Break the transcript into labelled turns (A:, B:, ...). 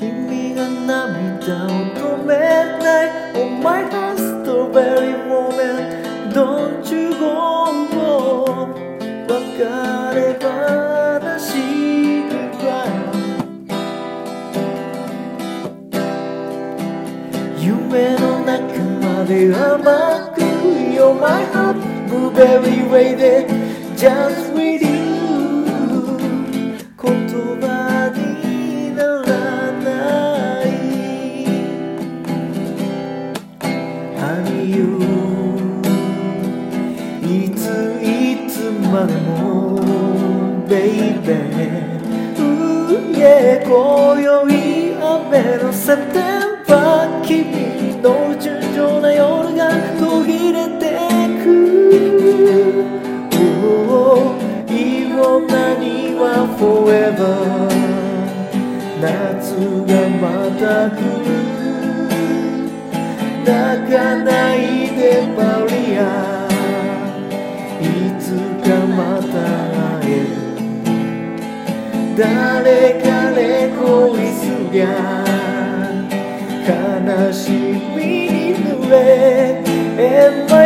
A: 君が涙を止めない Oh my heart strawberry moment Don't you go 別れ話 Goodbye 夢の中まで甘く You're my heart blueberry waited Just with you 言葉にならない Honey you いつまでも Baby Yeah 今宵雨のセプテンバー君の純情な夜が途切れてく、oh, いい女には forever 夏がまた来る泣かないでマリアいつかまた会える誰かで恋すりゃ悲しみに濡れ